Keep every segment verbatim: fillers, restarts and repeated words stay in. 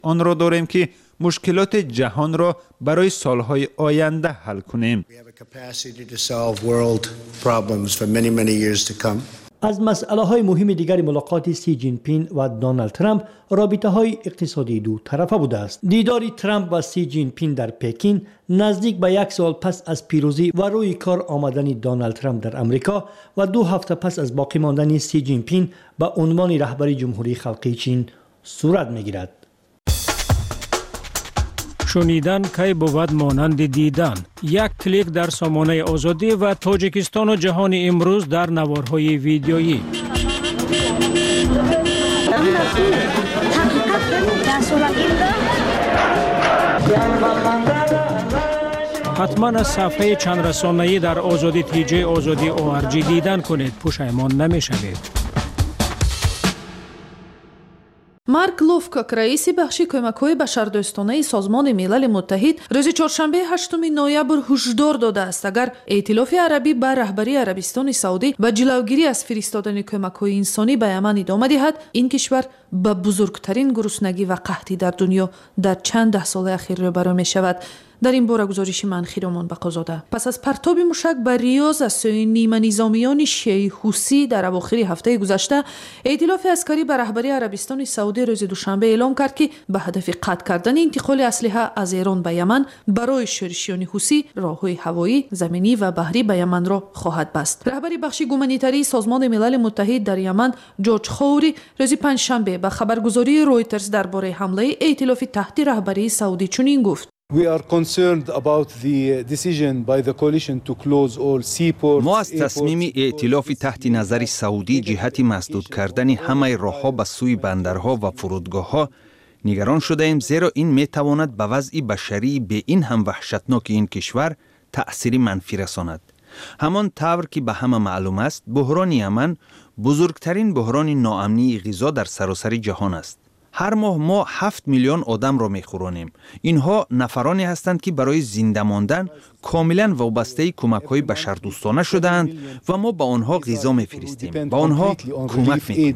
آن را داریم که مشکلات جهان را برای سالهای آینده حل کنیم. از مسئله های مهم دیگر ملاقات سی جین پینگ و دونالد ترامپ رابطه های اقتصادی دو طرفه بوده است. دیدار ترامپ و سی جین پینگ در پکین نزدیک به یک سال پس از پیروزی و روی کار آمدن دونالد ترامپ در امریکا و دو هفته پس از باقی ماندن سی جین پینگ به عنوان رهبر جمهوری خلقی چین صورت می‌گیرد. شنیدن کی بود مانند دیدن. یک کلیک در سامانه آزادی و تاجیکستان و جهان امروز در نوارهای ویدیویی. حتما از صفحه چند رسانه‌ای در آزادی تی جی آزادی او آر جی دیدن کنید، پشیمان نمی‌شوید. марк ловкок раиси бахши кӯмакҳои башардӯстонаи созмони милали муттаҳид рӯзи чоршанбе ҳаштуми ноябр ҳушдор додааст агар эътилофи арабӣ ба раҳбарии арабистони саудӣ ба ҷилавгирӣ аз фиристодани кӯмакҳои инсонӣ ба яман идома диҳад, ин кишвар ба бузургтарин гуруснагӣ ва қаҳтӣ дар дунё дар чанд даҳсоли ахир рӯбарӯ мешавад. дар ин бора гузориши манхиромон бақозода. пас аз партоби мушак ба риёз аз сӯи ниманизомиёни шиаи ҳусӣ дар авохири ҳафтаи гузашта, эътилофи аскарӣ ба раҳбарии арабистони саудӣ рӯзи душанбе эълон кард, ки ба ҳадафи қатъ кардани интиқоли аслиҳа аз Эрон ба Яман барои шӯришиёни ҳусӣ роҳҳои ҳавоӣ, заминӣ ва баҳрӣ ба Яманро хоҳад баст. раҳбари бахши гуманитарии Созмони милали муттаҳид дар Яман, Ҷорҷ Хоури, рӯзи панҷшанбе ба хабаргузории Reuters дар бораи ҳамлаи эътилофи таҳти раҳбарии Саудӣ чунин гуфт: We are concerned about the decision by the coalition to close all seaports. ما از تصمیم ائتلاف تحت نظر سعودی جهت مسدود کردن همه راه‌ها به سوی بندرها و فرودگاه‌ها نگران شده ایم، زیرا این می‌تواند به وضع بشری به این هم وحشتناک این کشور تأثیر منفی رساند. همان طور که به همه معلوم است، بحران یمن بزرگترین بحران ناامنی غذا در سراسر جهان است. هر ماه ما هفت میلیون آدم را میخورانیم. اینها نفرانی هستند که برای زنده ماندن کاملا وابسته کمک‌های بشردوستانه شده‌اند و ما با آنها غذا میفرستیم، با آنها کمک میکنیم.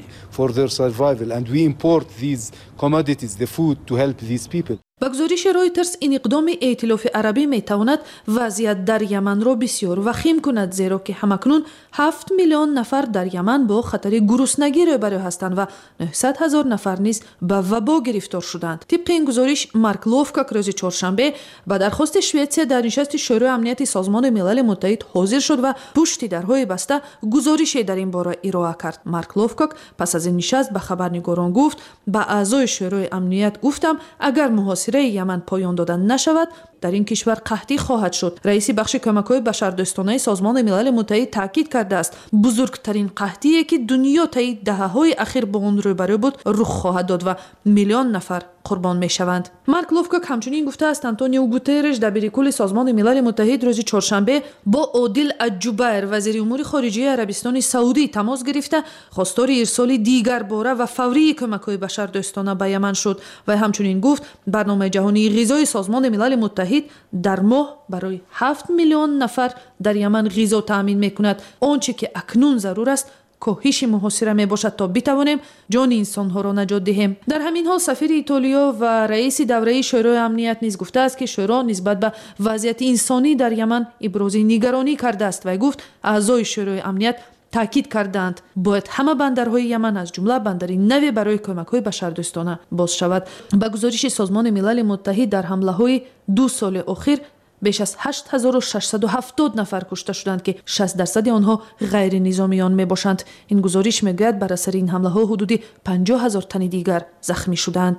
با گزارش رویترز این اقدام ائتلاف عربی میتواند وضعیت در یمن را بسیار وخیم کند، زیرا که همکنون هفت میلیون نفر در یمن با خطر گرسنگی روبرو هستند و نهصد هزار نفر نیز به وبا گرفتار شدند. طبق این گزارش مارک لوفکاک روز چهارشنبه با درخواست شوئدیا در نشست شورای امنیت سازمان ملل متحد حاضر شد و پشت درهای بسته گزارشی در این باره ارائه کرد. مارک لوفکاک پس از این نشست به خبرنگاران گفت: با اعضای شورای امنیت گفتم اگر محاصره یمن پایان داده نشود در این کشور قحطی خواهد شد. رئیس بخش کمک‌های بشردوستانه سازمان ملل متحد تاکید کرده است بزرگترین قحطی که دنیا طی دهه‌های اخیر با آن روبرو بود رخ خواهد داد و میلیون نفر قربان میشوند. مارک لوفکاک همچنین گفته است آنتونیو گوترش دبیر کل سازمان ملل متحد روز چهارشنبه با عادل الجبیر وزیر امور خارجه عربستان سعودی تماس گرفته خواستار ارسال دیگر باره و فوری کمک‌های بشردوستانه به یمن شد و همچنین گفت برنامه جهانی غذای سازمان ملل متحد در ماه برای هفت میلیون نفر در یمن غذا تامین میکند. آنچه که اکنون ضرور است کاهش محاصره می باشد تا بتوانیم جان انسان ها را نجات دهیم. در همین حال سفیر ایتالیا و رئیس دوره شورای امنیت نیز گفته است که شورا نسبت به وضعیت انسانی در یمن ابراز نگرانی کرده است و گفت اعضای شورای امنیت تاکید کردند باید همه بندرهای یمن از جمله بندر نوی برای کمک‌های بشردوستانه باز شود. با گزارش سازمان ملل متحد در حمله‌های دو سال اخیر بیش از هشت هزار و ششصد و هفتاد نفر کشته شدند که شصت درصد آنها غیر نظامیان می باشند. این گزارش میگوید بر اثر این حمله ها حدود پنجاه هزار تن دیگر زخمی شدند.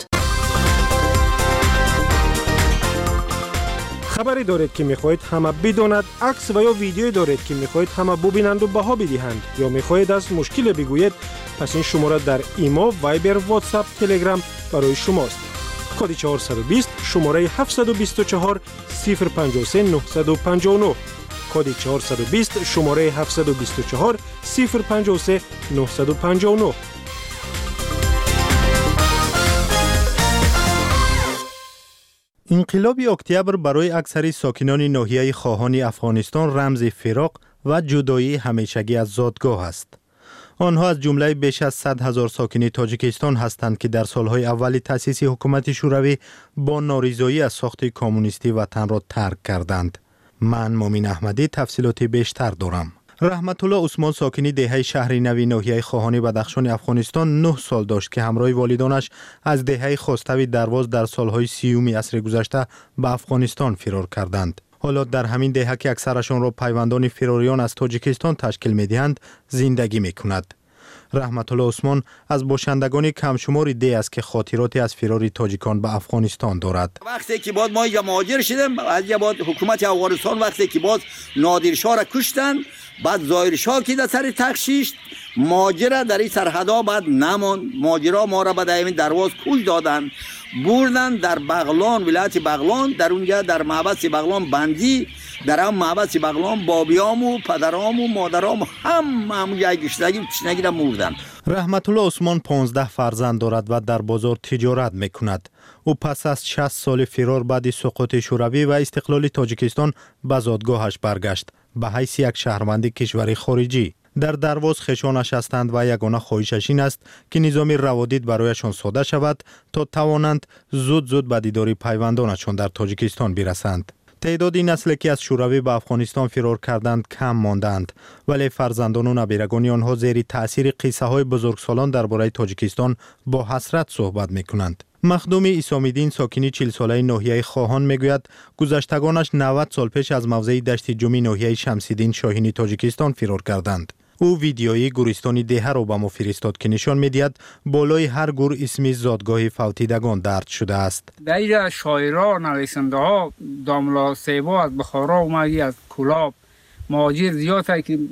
خبری دارید که میخواهید همه بداند، عکس و یا ویدیویی دارید که میخواهید همه ببینند و بها بدهند یا میخواهید از مشکل بگویید، پس این شماره در ایما، وایبر، واتساپ، تلگرام برای شماست. کد چهارصد و بیست شماره هفتصد و بیست و چهار صفر پنجاه و سه نهصد و پنجاه و نه کد چهارصد و بیست شماره هفتصد و بیست و چهار صفر پنجاه و سه نهصد و پنجاه و نه. انقلاب اکتبر برای اکثر ساکنان ناحیه خواهان افغانستان رمز فراق و جدایی همیشگی از زادگاه است. آنها از جمله بیش از صد هزار ساکن تاجیکستان هستند که در سالهای اولی تأسیس حکومت شوروی با ناریزایی از ساخت کمونیستی وطن را ترک کردند. من مومین احمدی تفصیلات بیشتر دارم. رحمت الله عثمان ساکنی دهه شهر نوی ناحیه خواهان بدخشان افغانستان نه سال داشت که همراه والدانش از دهه خوستوی درواز در سالهای سیومی عصر گذشته به افغانستان فرار کردند. حالا در همین دهه که اکثرشان را پیوندان فراریان از تاجیکستان تشکیل می‌دهند زندگی می‌کند. رحمت الله عثمان از باشندگان کمشماری ده است که خاطراتی از فرار تاجیکان به افغانستان دارد. وقتی که بعد ما اینجا مهاجر شدیم، از بعد حکومت افغانستان وقتی که بعد نادرشاه را کشتن، بعد ظاهرشاه که در سر تخشیش ماجرا در این سرحدا بعد نمان، ماجرا ما را به دائم درواز کش دادن، بردن در بغلان، ولایت بغلان، در اونجا در محبس بغلان بندی، در هم محبس بغلان بابیام و پدرام و مادرام هم هم جای گشتگی و تشنگی را مردن. رحمت الله عثمان پانزده فرزند دارد و در بازار تجارت میکند. او پس از شصت سال فرار بعد سقوط شوروی و استقلال تاجیکستان به زادگاهش برگشت به حیث یک شهروند کشور خارجی. در درواز خشانش هستند و یگانه خواهشش این است که نظام روادید برایشان ساده شود تا توانند زود زود به دیدار پیوندانشان در تاجیکستان برسند. تعداد نسلی که از شوروی به افغانستان فرار کردند کم ماندند، ولی فرزندان و نبیرگان آنها زیر تأثیر قصه های بزرگسالان درباره تاجیکستان با حسرت صحبت میکنند. مخدوم اسامیدین ساکنی چهل ساله ناحیه خواهان میگوید گذشتگانش نود سال پیش از موضع دشت جومی ناحیه شمسیدین شاهین تاجیکستان فرار کردند. او ویدیویی گورستانی دهه را به ما فرستاد که نشان میدهد بالای هر گور اسمی زادگاه فوتیدگان درج شده است. در شاعرها، نویسنده ها، داملا سیبا از بخارا اومدی، از کلاب مهاجر زیاد است که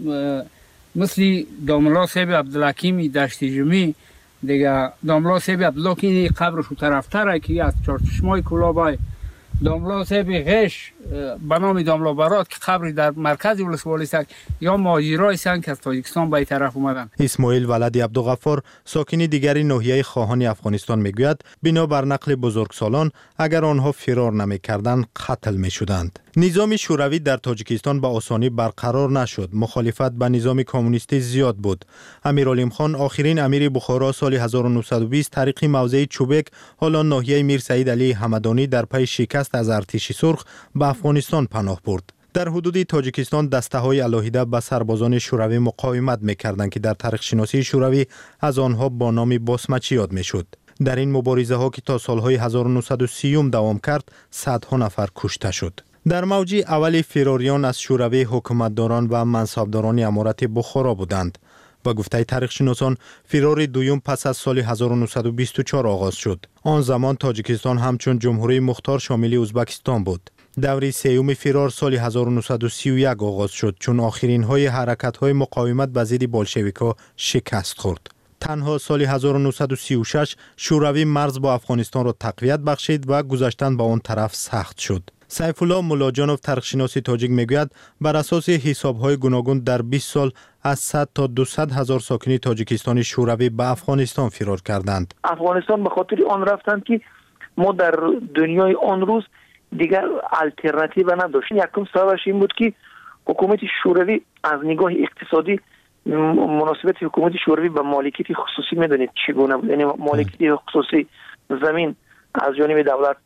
مثل داملا سیب عبدالحکیمی دشت جومی، دیگه داملا سیب عبدالله که قبرش طرفتره که از چارچشمای کلابای داملا سیب غش به نام داملا برات که قبری در مرکز ولسوالی است، یا مهاجرای هستند که از تاجیکستان به این طرف اومدن. اسماعیل ولد عبدالغفار ساکنی دیگری ناحیه خواهان افغانستان میگوید بنابر نقل بزرگسالان اگر آنها فرار نمیکردند قتل میشدند. نظام شوروی در تاجیکستان به آسانی برقرار نشد. مخالفت به نظام کمونیستی زیاد بود. امیرعلیم خان آخرین امیر بخارا سال هزار و نهصد و بیست طریق موضع چوبک حالا ناحیه میر سعید علی همدانی در پی شکست از ارتش سرخ به افغانستان پناه برد. در حدود تاجیکستان دسته های علاهیده به سربازان شوروی مقاومت میکردند که در تاریخ شناسی شوروی از آنها با نام باسمچی یاد میشد. در این مبارزه ها که تا سالهای هزار و نهصد و سی دوام کرد صدها نفر کشته شد. در موج اول فراریان از شوروی حکومتداران و منصبداران امارت بخارا بودند. با گفته تاریخ شناسان فرار دوم پس از سال هزار و نهصد و بیست و چهار آغاز شد. آن زمان تاجیکستان همچون جمهوری مختار شامل ازبکستان بود. دوره سیوم فرار سال هزار و نهصد و سی و یک آغاز شد چون آخرین های حرکت های مقاومت به ضد بولشویک‌ها شکست خورد. تنها سال هزار و نهصد و سی و شش شوروی مرز با افغانستان را تقویت بخشید و گذشتن به آن طرف سخت شد. سیف الله ملاجانوف تاریخ‌شناس تاجیک میگوید بر اساس حساب‌های گوناگون در بیست سال از صد تا دویست هزار ساکن تاجیکستان شوروی به افغانستان فرار کردند. افغانستان به خاطر آن رفتند که ما در دنیای آن روز دیگر الटरनेटिव نداشتیم. یکم سببش این بود که حکومت شوروی از نگاه اقتصادی مناسبت حکومت شوروی به مالکیت خصوصی میدونید چگونه بود. یعنی مالکیت خصوصی زمین از جانب دولت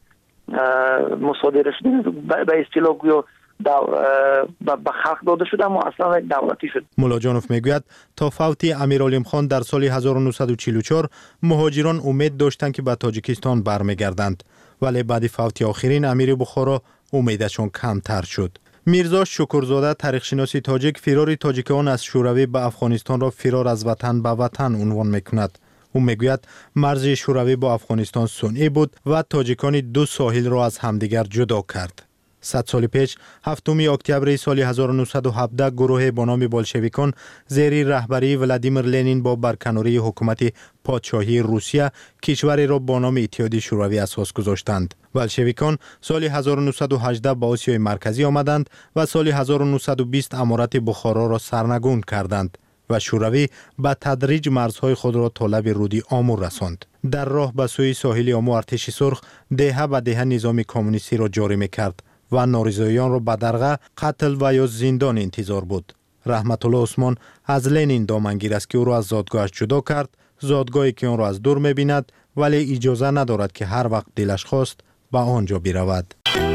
مصادره شده به اصطلاح گویا به خلق داده شد اما اصلا دولتی شد. ملاجانوف میگوید تا فوت امیرعلیم خان در سال هزار و نهصد و چهل و چهار مهاجران امید داشتند که به تاجیکستان برمیگردند، ولی بعد فوت آخرین امیر بخارا امیدشان کمتر شد. میرزا شکرزاده تاریخ‌شناس تاجیک فرار تاجیکان از شوروی به افغانستان را فرار از وطن به وطن عنوان میکند. او میگوید مرز شوروی با افغانستان صنعی بود و تاجیکان دو ساحل را از همدیگر جدا کرد. صد سال پیش هفتم اکتبر سال هزار و نهصد و هفده گروه با نام بولشویکان زیر رهبری ولادیمیر لنین با برکناری حکومت پادشاهی روسیه کشوری را با نام اتحادیه شوروی اساس گذاشتند. بولشویکان سال هزار و نهصد و هجده به آسیای مرکزی آمدند و سال هزار و نهصد و بیست امارت بخارا را سرنگون کردند و شوروی به تدریج مرزهای خود را طالب رودی آمو رساند. در راه به سوی ساحل آمو ارتش سرخ دهه به دهه نظام کمونیستی را جاری میکرد و نارضاییان را به درغه قتل و یا زندان انتظار بود. رحمت الله عثمان از لنین دامنگیر است که او را از زادگاهش جدا کرد، زادگاهی که اون را از دور می‌بیند ولی اجازه ندارد که هر وقت دلش خواست به آنجا برود.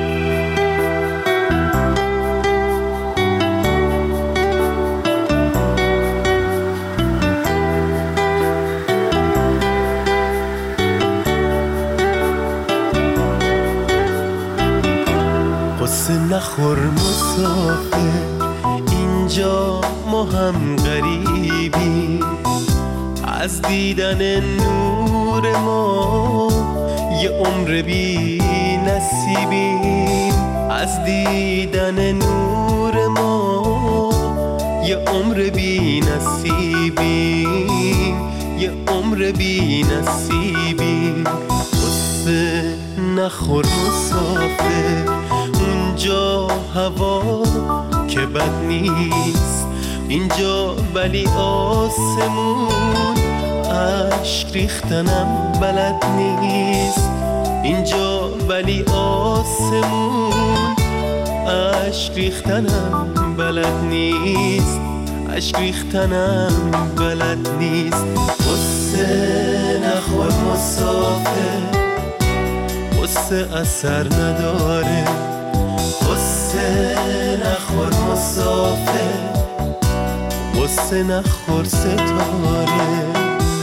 قصه نخور مسافر، اینجا ما هم غریبی، از دیدن نور ما یه عمر بی نصیبیم، از دیدن نور ما یه عمر بی نصیبیم، یه عمر بی نصیبیم. قصه نخور مسافر، اونجا هوا که بد نیست، اینجا ولی آسمون عشق ریختنم بلد نیست، اینجا ولی آسمون عشق ریختنم بلد نیست، عشق ریختنم بلد نیست. قصه نخور مسافر، قصه اثر نداره، قصه نخور مسافر، قصه نخور ستاره.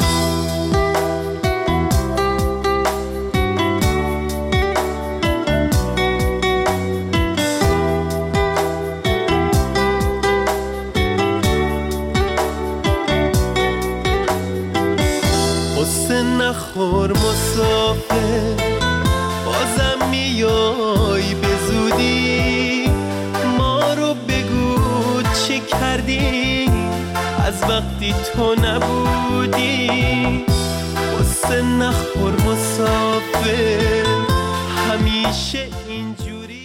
قصه نخور مسافر، بازم میای به زودی، ما رو بگو چه کردی از وقتی تو نبودی. قصه نخور مسافر، همیشه اینجوری.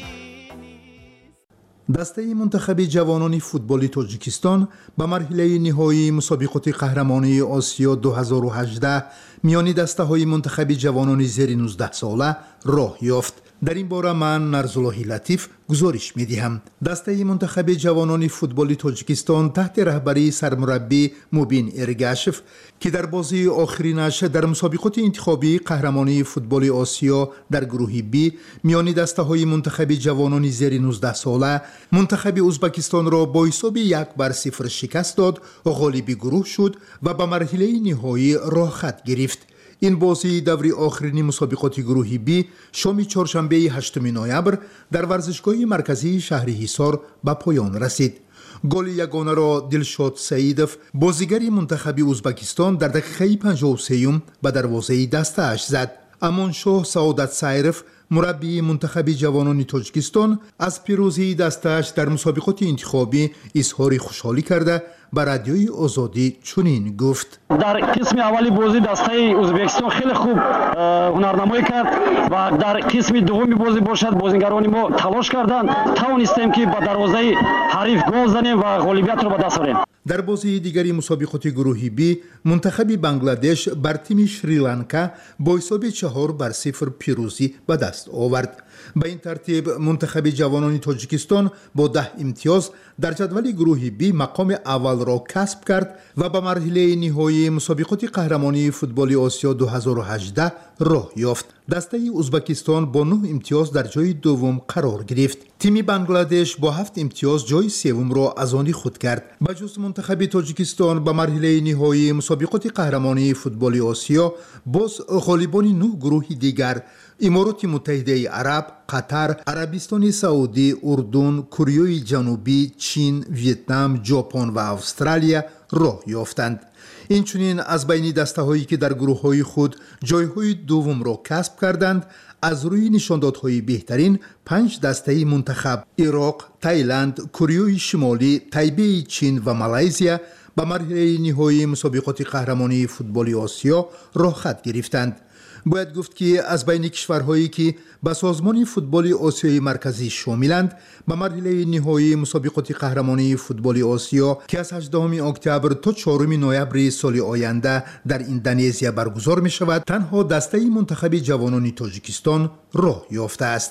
دسته منتخب جوانان فوتبال تاجیکستان به مرحله نهایی مسابقات قهرمانی آسیا دو هزار و هجده میان دسته های منتخب جوانان زیر نوزده ساله راه یافت. در این باره من نرزالله لطیف گزارش می دهم. دسته منتخب جوانان فوتبال تاجیکستان تحت رهبری سرمربی موبین ارگاشف که در بازی آخرینش در مسابقات انتخابی قهرمانی فوتبال آسیا در گروه بی میان دسته های منتخب جوانان زیر نوزده ساله منتخب ازبکستان را با حساب یک بر صفر شکست داد، غالب گروه شد و به مرحله نهایی راه خط گرفت. این بازی دوری آخرین مسابقات گروه بی شام چهارشنبه هشتم نوامبر در ورزشگاه مرکزی شهر حصار به پایان رسید. گل یگانه را دلشاد سعیدوف بازیگر منتخب ازبکستان در دقیقه پنجاه و سه به دروازه دسته‌اش زد. امانشاه سعادت سایرف مربی منتخب جوانان تاجیکستان از پیروزی دسته‌اش در مسابقات انتخابی اظهار خوشحالی کرده به رادیوی آزادی چنین گفت: در قسم اولی بازی دسته ازبکستان خیلی خوب هنرنمایی کرد و در قسم دومی بازی باشد بازیگران ما تلاش کردند، توانستیم که با دروازه حریف گل زنیم و غالبیت را به دست آوریم. در بازی دیگری مسابقات گروه بی منتخب بنگلادش بر تیم شریلانکا با حساب چهار بر صفر پیروزی به دست آورد. به این ترتیب منتخب جوانان تاجیکستان با ده امتیاز در جدول گروه بی مقام اول را کسب کرد و به مرحله نهایی مسابقات قهرمانی فوتبال آسیا دو هزار و هجده راه یافت. دسته ازبکستان با نه امتیاز در جای دوم قرار گرفت. تیم بنگلادش با هفت امتیاز جای سوم را از آن خود کرد. به جز منتخب تاجیکستان به مرحله نهایی مسابقات قهرمانی فوتبال آسیا باز غالبان نه گروه دیگر امارات متحده عرب، قطر، عربستان سعودی، اردن، کره جنوبی، چین، ویتنام، ژاپن و استرالیا راه یافتند. اینچنین از بین دسته هایی که در گروه های خود جای های دوم را کسب کردند، از روی نشاندادهای بهترین پنج دسته منتخب عراق، تایلند، کره شمالی، تایبه چین و مالایزیا به مرحله نهایی مسابقات قهرمانی فوتبال آسیا راه خط گرفتند. باید گفت که از بین کشورهایی که به سازمان فوتبال آسیای مرکزی شاملند به مرحله نهایی مسابقات قهرمانی فوتبال آسیا که از هجدهم اکتبر تا چهارم نوامبر سال آینده در اندونزیا برگزار می شود، تنها دسته منتخب جوانان تاجیکستان راه یافته است.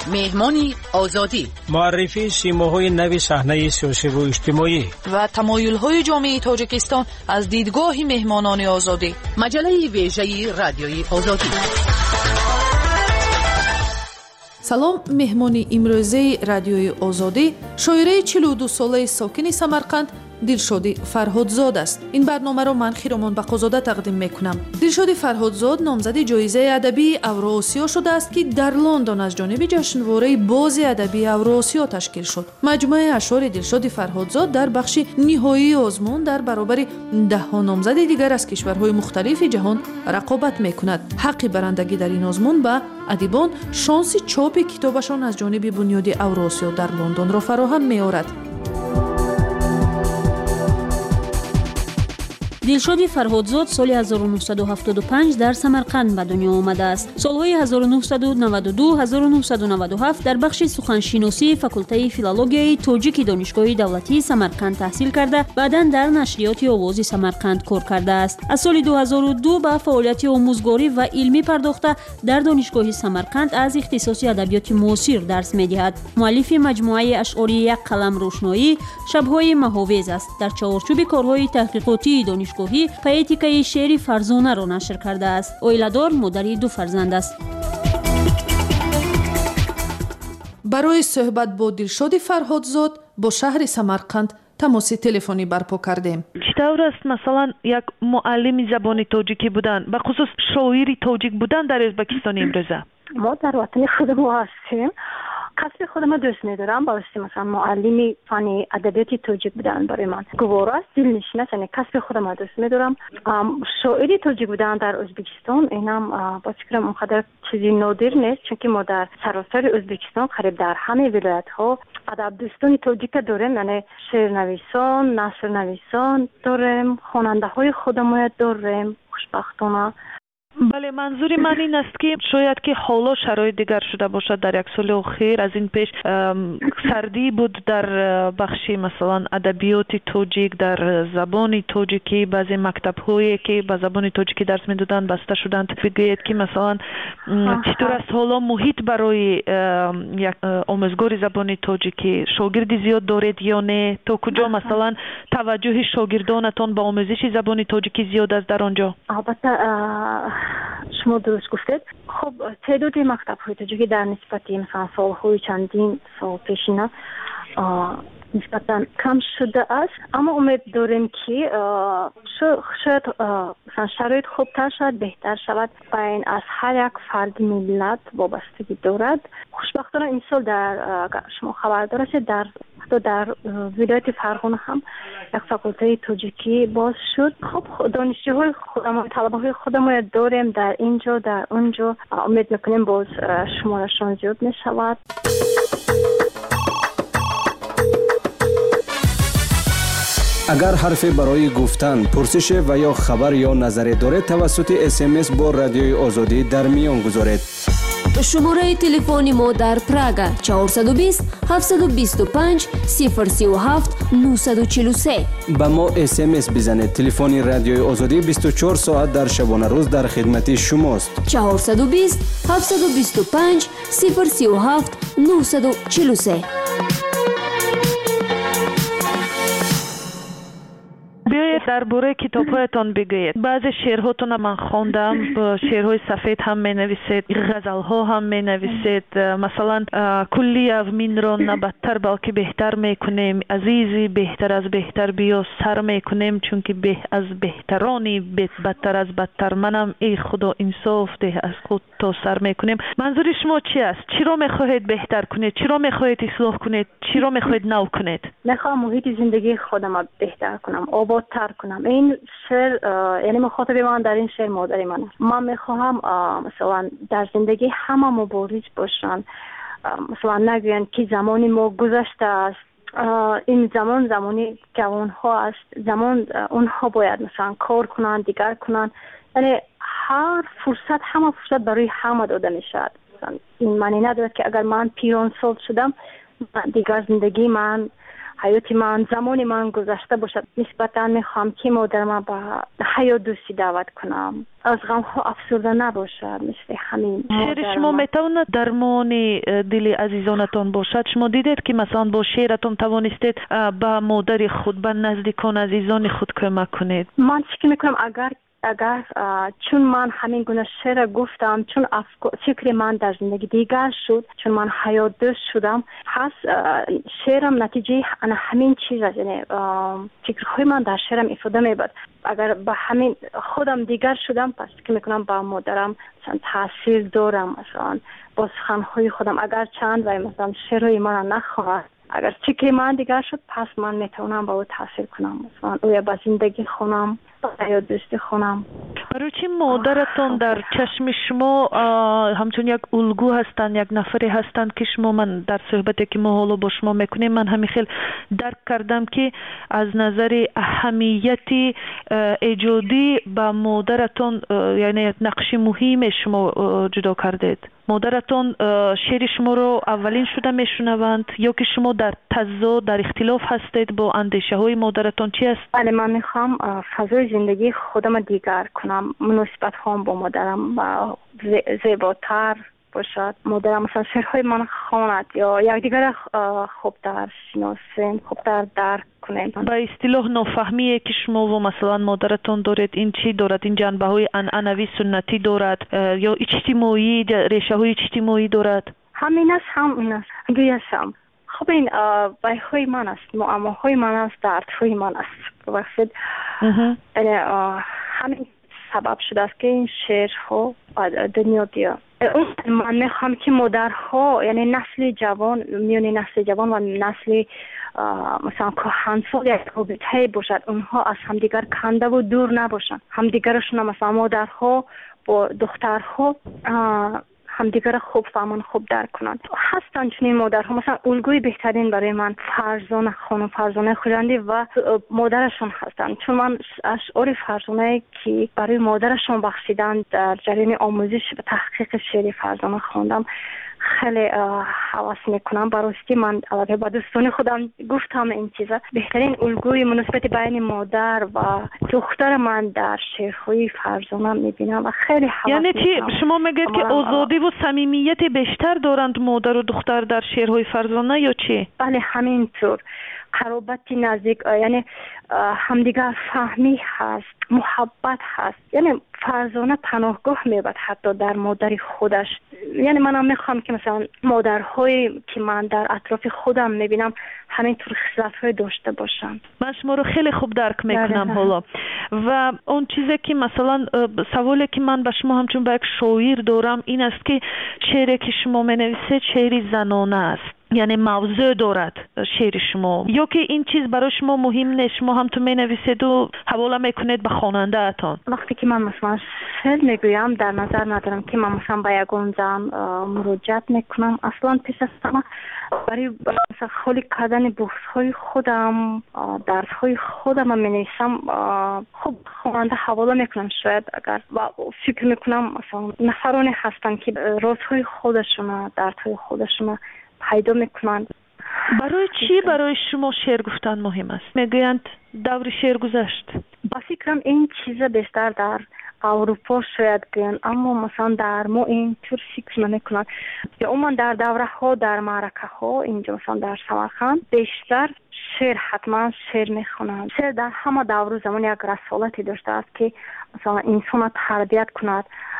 مهمانی آزادی، معرفی سیماهای نوی صحنه سیاسی و اجتماعی و تمایل‌های جامعه تاجیکستان از دیدگاه مهمانان آزادی. مجله ویژه رادیوی آزادی. سلام، مهمانی امروزی رادیوی آزادی شاعره چهل و دو ساله ساکن سمرقند دلشادی فرهادزاد است. این برنامه را من خیرمان بقازاده تقدیم میکنم. دلشادی فرهادزاد نامزد جایزه ادبی اوراسیا شده است که در لندن از جانب جشنواره باز ادبی اوراسیا تشکیل شد. مجموعه اشعار دلشادی فرهادزاد در بخش نهایی آزمون در برابر ده ها نامزد دیگر از کشورهای مختلف جهان رقابت میکند. حق برندگی در این آزمون به ادیبان شانس چاپ کتابشان از جانب بنیاد اوراسیا در لندن را فراهم می‌آورد. دلشادی فرهادزاد سال هزار و نهصد و هفتاد و پنج در سمرقند به دنیا آمده است. سالهای هزار و نهصد و نود و دو هزار و نهصد و نود و هفت در بخش سخنشناسی فاکولته فیلولوژیای تاجیک دانشگاه دولتی سمرقند تحصیل کرده، بعداً در نشریات آواز سمرقند کار کرده است. از سال دو هزار و دو به فعالیت آموزگاری و علمی پرداخته در دانشگاه سمرقند از اختصاص ادبیات معاصر درس می‌دهد. مؤلف مجموعه اشعار یک قلم روشنایی، شب‌های مهاویز است. در چارچوب کارهای تحقیقاتی دانشگاه پایتیکای شعر فرزانه را نشر کرده است. اویلادار، مادری دو فرزند است. برای صحبت با دلشادی فرهادزاد با شهر سمرقند تماس تلفنی برپا کردیم. چطور است مثلا یک معلم زبان تاجیکی بودن، به خصوص شاعری تاجیک بودن در ازبکستان امروزه؟ ما در وطن خودمون هستیم. کسب خودم دوست می‌دارم، واسه مثلا معلم فن ادبیات تاجیک بودن برای من گوارا است، دلنشین است. یعنی کسب خودم دوست می‌دارم. شاعری تاجیک بودن در ازبکستان اینم با فکرم اونقدر چیزی نادر نیست، چون که ما در سراسر ازبکستان قریب در همه ولایت‌ها ادب دوستان تاجیک داریم. یعنی شعر نویسان، نثر نویسان داریم، خواننده‌های خودمون داریم. خوشبختانه. بله، منظور من این است که شاید که حالا شرایط دیگر شده باشد. در یک سال اخیر از این پیش سردی بود در بخش مثلا ادبیات تاجیک، در زبان تاجیکی بعضی مکتب‌هایی که به زبان تاجیکی درس می‌دادند بسته شدند. بگویید که مثلا چطور است حالا محیط برای یک آموزگار زبان تاجیکی؟ شاگرد زیاد دارید یا نه؟ تا کجا مثلا توجه شاگردانتان به آموزش زبان تاجیکی زیاد است در آنجا؟ البته شما درست گفتید. خب تعداد مکتب‌های تاجیکی در نسبت مثلا سال‌های چندین سال پیشینه نسبتاً کم شده است، اما امید داریم که شاید مثلا شرایط خوبتر شد، بهتر شود. و این از هر یک فرد ملت وابستگی دارد. خوشبختانه این سال در شما خبردار هستید در حتی در ولایت فرغانه هم یک فاکولته تاجیکی باز شد. خب دانشجوهای خودمون، طلبه‌های خودمون داریم در اینجا در اونجا. امید میکنیم باز شمارشون زیاد میشود. اگر حرفی برای گفتن، پرسش و یا خبر یا نظری دارید توسط اس ام اس با رادیوی آزادی در میان گذارید. شماره تلفن ما در پراگ چهارصد و بیست هفتصد و بیست و پنج صفر سی و هفت نهصد و چهل و سه. با ما اس ام اس بزنید. تلفن رادیوی آزادی بیست و چهار ساعت در شبانه روز در خدمت شماست. چهارصد و بیست هفتصد و بیست و پنج صفر سی و هفت نهصد و چهل و سه. بیایید درباره کتاب‌هایتان بگویید. بعضی شعرهاتون من خواندم، شعرهای سفید هم می‌نویسید، غزل‌ها هم می‌نویسید. مثلا کلی از من را نه بدتر بلکه بهتر می‌کنیم، عزیزی بهتر از بهتر بیا سر می‌کنیم، چون که به از بهترانی بدتر از بدتر منم، ای خدا انصاف ده از خود تا سر می‌کنیم. منظور شما چی است؟ چی را می‌خواهید بهتر کنید؟ چی را می‌خواهید اصلاح کنید؟ چی را می‌خواهید نو کنید؟ می‌خوام محیط زندگی خودم بهتر کنم، آبادتر کنم. این شعر یعنی مخاطب من در این شعر مادری من است. من میخواهم مثلا در زندگی همه مبارز باشن، مثلا نگوین که زمانی ما گذشته است، این زمان زمانی جوان ها است، زمان اونها باید مثلا کار کنن، دیگر کنن. یعنی هر فرصت، همه فرصت برای همه داده میشد. این معنی ندارد که اگر من پیران سال شدم دیگر زندگی من حیات من زمان من گذشته باشد. نسبتا میخوام که مادرم با حیات دوستی دعوت کنم، از غم ها افسرده نباشد. مثل همین شعر شما میتواند درمان دل عزیزانتان باشد؟ شما دیدید که مثلا با شعرتون توانستید به مادر خود، به نزدیکان عزیزان خود کمک کنید؟ من فکر میکنم اگر اگر چون من همین گونه شعر گفتم، چون فکر من در زندگی دیگر شد، چون من حیات دوست شدم، پس شعرم نتیجه همین چیز است. یعنی فکرهای من در شعرم افاده میبرد. اگر به همین خودم دیگر شدم، پس فکر میکنم با مادرم مثلا تاثیر دارم. مثلا با سخنهای خودم اگر چند و مثلا شعرهای من نخواهد، اگر فکر من دیگر شد، پس من میتونم با او تاثیر کنم. مثلا او با زندگی خونم، یا دوستی خونم. برای چی مادرتون در چشم شما همچون یک الگو هستند، یک نفری هستند که شما، من در صحبتی که ما حالا با شما میکنیم من همین خیلی درک کردم که از نظر اهمیت ایجادی با مادرتون یعنی نقش مهم شما جدا کردید. مادرتون شعر شما رو اولین شده میشنوند یا که شما در تضاد، در اختلاف هستید با اندیشه های مادرتون؟ چی است؟ بله، من میخوام فضای زندگی خودم دیگر کنم، مناسبت هم با مادرم و زیباتر باشد. مادرم مثلا شعرهای من خواند یا یکدیگر خوبتر شناسیم، خوبتر درک کنیم. با اصطلاح نافهمیه که شما و مثلا مادرتون دارید، این چی دارد؟ این جنبه های عنعنوی سنتی دارد یا اجتماعی، ریشه های اجتماعی دارد؟ همین است، همین است. گویشم خب این بی‌های من است، معماهای من است، دردهای من است. وقتی همین سبب شده است که این شعرها دنیا بیاد. من میخوام که مادرها، یعنی نسل جوان، میون نسل جوان و نسل مثلا کهنسال یک رابطه باشد، اونها از همدیگر کنده و دور نباشند. همدیگرشون مثلا مادرها با دخترها همدیگر خوب فهمون، خوب درک کنند. هستند چنین مادرها. مثلا الگوی بهترین برای من فرزانه خانم فرزانه خوجندی و مادرشون هستند، چون من اشعار فرزانه که برای مادرشون بخشیدن در جریان آموزش و تحقیق شعر فرزانه خواندم خیلی حواس میکنم. براستی من البته با دوستان خودم گفتم این چیزا. بهترین الگوی مناسبت بین مادر و دختر من در شعرهای فرزانه میبینم و خیلی حواس یعنی چی؟ شما میگید که آزادی و صمیمیت بیشتر دارند مادر و دختر در شعرهای فرزانه یا چی؟ بله همینطور. قرابتی نزدیک، یعنی همدیگر فهمی هست، محبت هست. یعنی فرزانه پناهگاه میبرد حتی در مادر خودش. یعنی منم میخوام که مثلا مادرهایی که من در اطراف خودم میبینم همینطور خصلت‌های داشته باشن. من شما رو خیلی خوب درک میکنم حالا. و اون چیزی که مثلا سوالی که من به شما همچون به یک شاعر دارم این است که شعری که شما مینویسید شعری زنانه است، یعنی موضوع دارد شعر شما، یا که این چیز برای شما مهم نیست، شما هم تو می نویسید و حواله میکنید به خواننده اتان؟ وقتی که من مثلا شعر میگویم در نظر ندارم که من مثلا به یگان زن مراجعت میکنم. اصلا پیش از همه برای مثلا خالی کردن بحث‌های خودم، درس‌های خودم می نویسم. خب خواننده حواله میکنم شاید اگر و فکر میکنم مثلا نفرانی هستن که رازهای خودشون، دردهای خودشون پیدا میکنند. برای چی برای شما شعر گفتن مهم است؟ میگویند دور شعر گذشت. با فکرم این چیز بیشتر در اروپا شاید گویند، اما مثلا در ما این طور فکر نمیکنند. یا عموما در دوره ها، در معرکه ها، اینجا مثلا در سمرقند بیشتر شعر، حتما شعر میخونند. شعر در همه دور زمان یک رسالتی داشته است که مثلا انسان تربیت کند،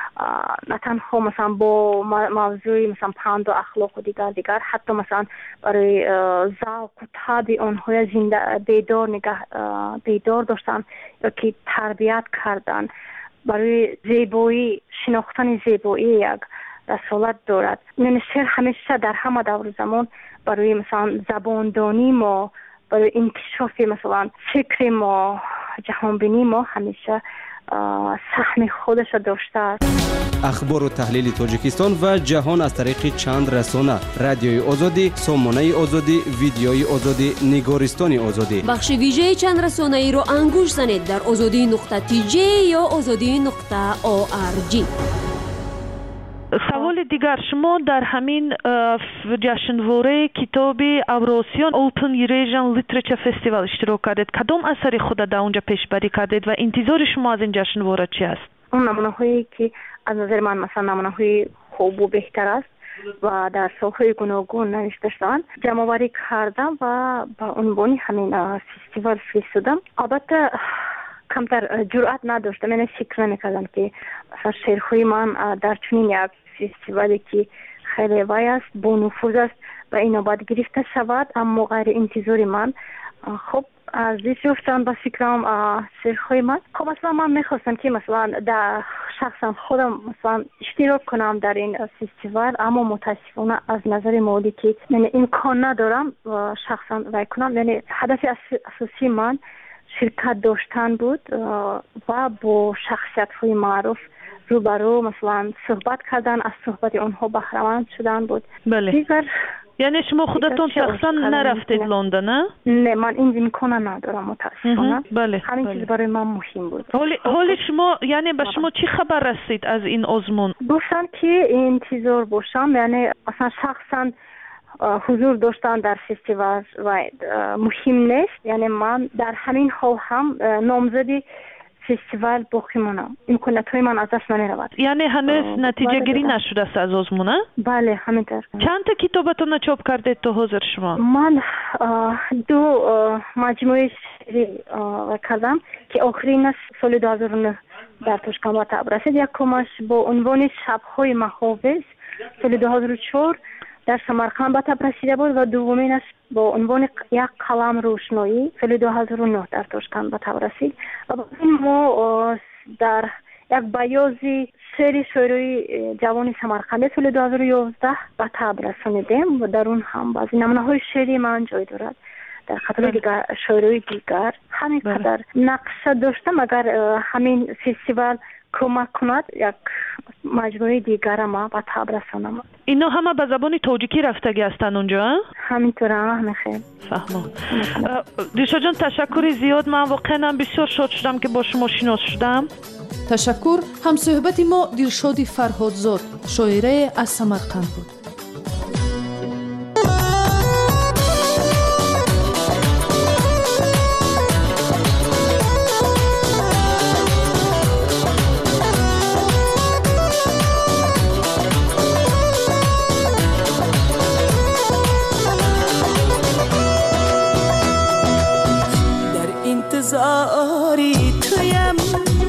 نه تنها مثلا با موضوع مثلا پند و اخلاق و دیگر دیگر، حتی مثلا برای ذوق و طبع آنها زنده بیدار نگه بیدار داشتن یا که تربیت کردن. برای زیبایی، شناختن زیبایی یک رسالت دارد. یعنی شعر همیشه در همه دور زمان برای مثلا زباندانی ما، برای انکشاف مثلا فکر ما، جهانبینی ما همیشه سهم خودش داشته است. اخبار و تحلیل تاجیکستان و جهان از طریق چند رسانه: رادیوی آزادی، سامانه آزادی، ویدیوی آزادی، نگارستان آزادی. بخش ویژه چند رسانه ای رو انگوش زنید در آزادی نقطه تی جی یا آزادی نقطه او آر جی. سوال دیگر شما در همین جشنواره کتاب اوراسیان اوپن ایریژن لیتریچر فستیوال اشتراک کردید. کدام اثر خود در اونجا پیشبری کردید و انتظار شما از این جشنواره چی است؟ اون نمونه هایی که از نظر من مثلا نمونه های خوب و بهتر است و در سالهای گوناگون نوشته شدن جمع آوری کردم و با عنوان همین فستیوال فرستادم. البته کمتر جرأت نداشتم، یعنی فکر نمی‌کردم که مثلا شعرهای من در چنین یک فستیوالی که خیلی وای است با نفوذ است و اینا باید گرفته شود، اما غیر انتظار من خب از این جفتن با فکرم شعرهای من خب مثلا من میخواستم که مثلا در شخصا خودم مثلا اشتراک کنم در این فستیوال، اما متاسفانه از نظر مالی که یعنی امکان ندارم و شخصا وای کنم. یعنی هدف اساسی من شرکت داشتن بود و با شخصیت های معروف روبرو مثلا صحبت کردن، از صحبت اونها بهره‌مند شدن بود. بله. دیگر یعنی شما خودتون شخصا نرفتید لندن؟ نه نه من این امکان ندارم متاسفانه. بله. همین بله. چیز برای من مهم بود. حالی حالی شما یعنی به شما چی خبر رسید از این آزمون؟ گفتن که انتظار باشم، یعنی اصلا شخصا حضور داشتن در فستیوال و مهم نیست، یعنی من در همین حال هم نامزدی فستیوال باقی مانم، امکانات های من از دست نمی رود. یعنی هنوز نتیجه گیری نشده است از آزمون؟ بله همینطور. چند تا کتابتون چاپ کردید تا حاضر شما؟ من دو مجموعه شعری کردم که آخرین سال دو هزار و نه در توشکان به طب رسید. یکمش با عنوان شب‌های محافظ سال دو هزار و چهار در سمرقند به طب رسیده بود و دومینش با عنوان یک قلم روشنایی سال دو هزار و نه در توشکان به طب رسید. و بعد ما در یک بیازی سری شعرهای جوان سمرقند سال دو هزار و یازده به طب رسانیدیم و در اون هم بعضی نمونه‌های شعری من جای دارد. در کاتالوگ دیگر شعرهای دیگر همین قدر نقشه داشتم. اگر همین فستیوال کمک کند یک مجموعه دیگر ما به طب رسانم. اینا همه به زبان تاجیکی رفتگی هستن اونجا؟ همینطور هم خیلی فهمم. دیشا جان تشکر زیاد، من واقعا بسیار شاد شدم که با شما شناس شدم. تشکر. هم صحبت ما دلشاد فرهادزاد شاعره از سمرقند بود. انتظاری تویم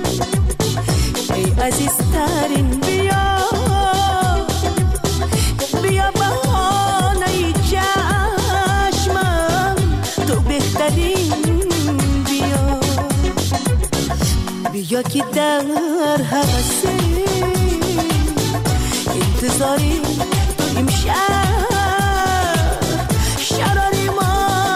ای عزیزترین، بیا بیا بهانه چشمم، تو بهترین، بیا بیا که در حوثی انتظاری تو امشب شراری ما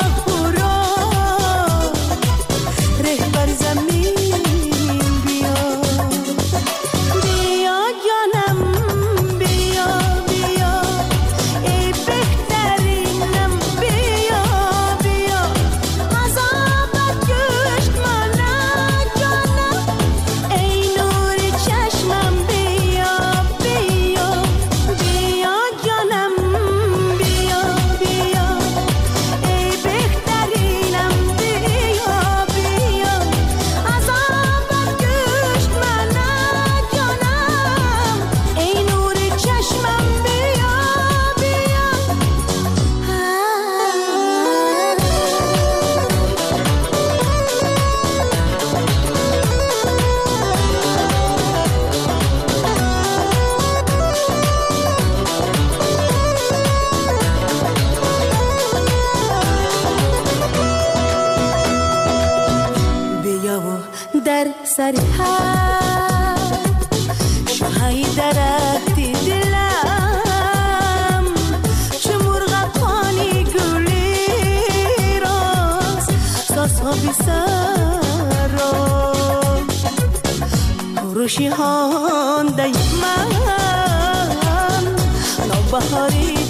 سر هر شاهی درختی دلم، چه مرغ پانی گلی راست ساسا بی سر را روشی هان دای من نوبهاری